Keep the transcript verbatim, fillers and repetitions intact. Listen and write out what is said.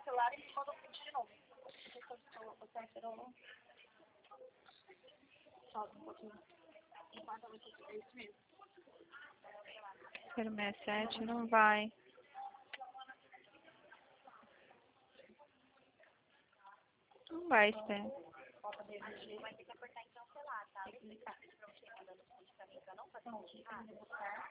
celular e me manda o print de novo. Você alterou não? Sobe um pouquinho. Enquanto eu aqui, é isso mesmo. zero seis sete, não vai. Não vai, Esther. Vai ter que apertar em cancelar, tá? Explicar pra você mandando print pra mim pra não fazer um errado.